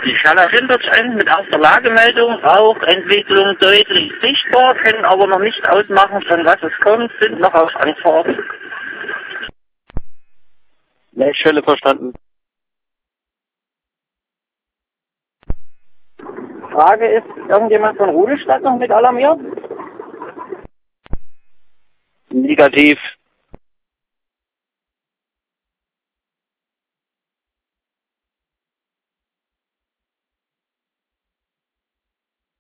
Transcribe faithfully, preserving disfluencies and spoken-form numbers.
Die Schaller Hintertschein mit erster Lagemeldung, Rauchentwicklung deutlich sichtbar, können aber noch nicht ausmachen, von was es kommt, sind noch auf Anfahrt. Leitstelle verstanden. Frage ist, irgendjemand von Rudelstadt noch mit alarmiert? Negativ.